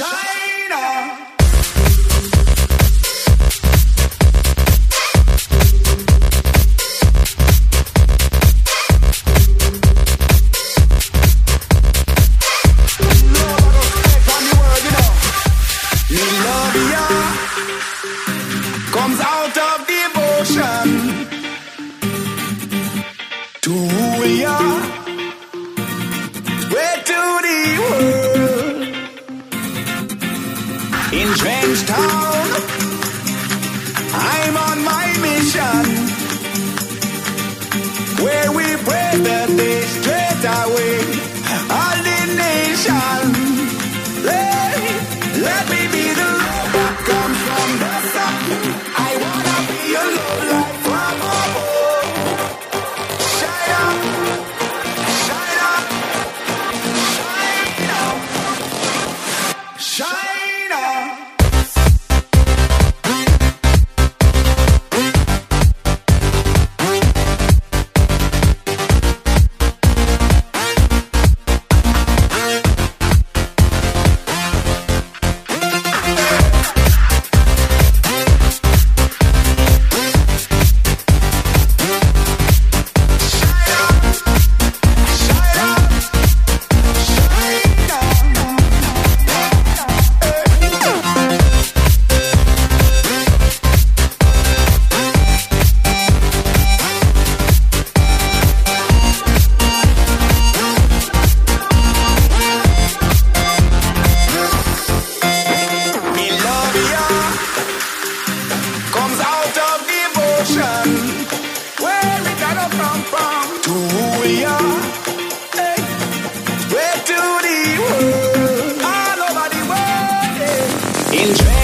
Comes out of devotion to who we are, spread to the world. In Trench Town, I'm on my mission, where we pray that they straight away all the nation. Let me be the love that comes from the sun. I wanna be a love light from above. Shine up, shine up, shine up, shine up. In